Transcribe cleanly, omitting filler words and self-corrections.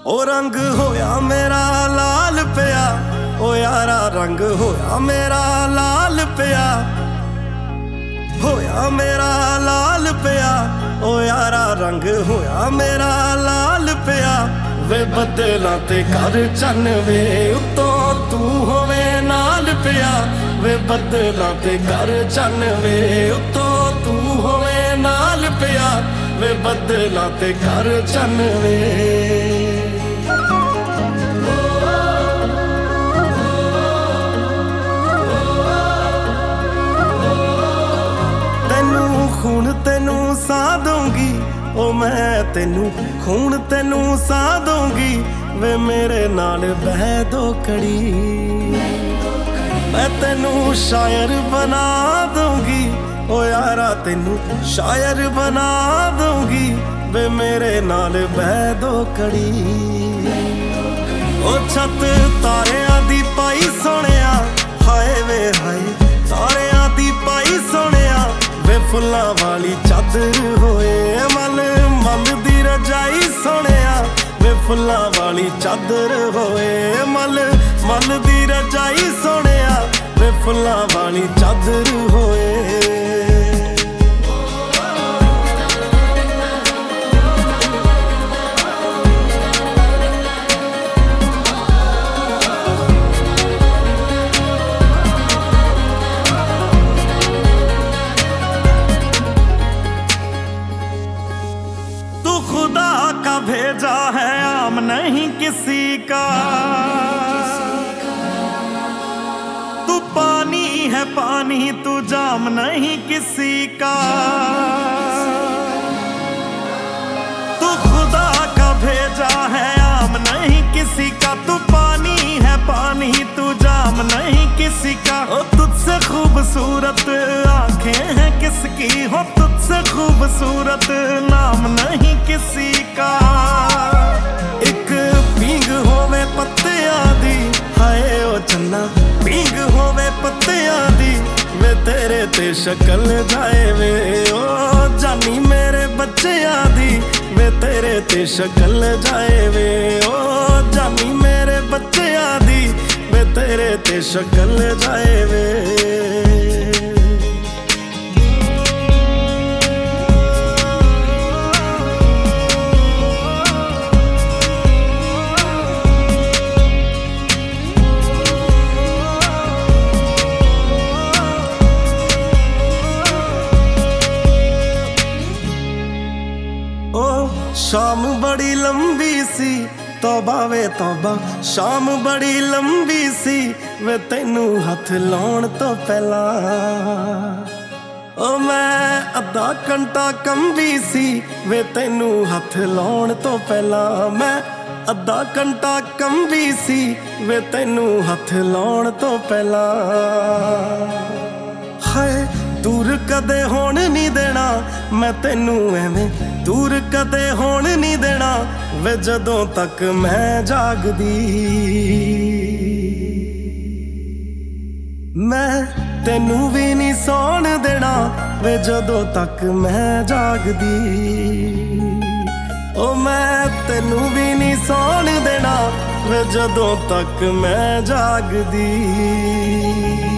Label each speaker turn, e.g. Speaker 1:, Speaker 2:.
Speaker 1: ओ रंग होया मेरा लाल पिया, ओ यारा रंग होया मेरा लाल पिया, होया मेरा लाल पिया, ओ यारा रंग होया मेरा लाल पिया। वे बदलां ते कर चन वे उत्तों तू होवे नाल पिया, वे बदलां ते कर चन वे उत्तों तू होवे नाल पिया, वे बदलां ते कर चन वे। खून तेनू सा दूंगी, ओ मैं तेनू खून तेनू सा दूंगी, वे मेरे नाल बह दो कड़ी। मैं तेनू शायर बना दूंगी, ओ यारा तेनू शायर बना दूंगी, वे मेरे नाल बह दो कड़ी। ओ छत तारियां दी पाई सोहणिया, हाय वे हाय तारियां दी पाई सोहणिया, वे फुल्लां वाली चादर होए मल मल दी रजाई सोहणिया, वे फुल्लां वाली चादर होए मल मल दी रजाई सोहणिया, वे फुल्लां वाली चादर होए। खुदा का भेजा है आम नहीं किसी का, तू पानी है पानी तू जाम नहीं किसी का। तू खुदा का भेजा है आम नहीं किसी का, तू पानी है पानी तू जाम नहीं किसी का। ओ तुझसे खूबसूरत आंखें हैं किसकी, हो तुझसे खूबसूरत नाम नहीं किसी का। एक पींग होवे पत्तियां दी, हाय ओ चन्ना पींग होवे पत्तियां दी, वे तेरे ते शक्ल जाए वे ओ जानी मेरे बच्चियां दी, वे तेरे ते शक्ल जाए वे ओ जानी मेरे बच्चियां दी, वे तेरे ते शक्ल जाए वे। शाम बड़ी लंबी सी तौबा वे तौबा, शाम बड़ी लंबी सी, वे तैनू हथ लाउण तो पहला ओ मैं अद्धा घंटा कंबी सी, वे तैनू हथ लाउण तो पहला मैं अद्धा घंटा कंबी सी, वे तैनू हथ लाउण तो पहला। हाय दूर कदे होण नहीं देना मैं तैनू एवें, दूर कदे होण नहीं देना वे जदों तक मैं जागदी। मैं तैनू भी नहीं सौण देना वे जदों तक मैं जागदी। ओ मैं तैनू भी नहीं सौण देना वे जदों तक मैं जागदी।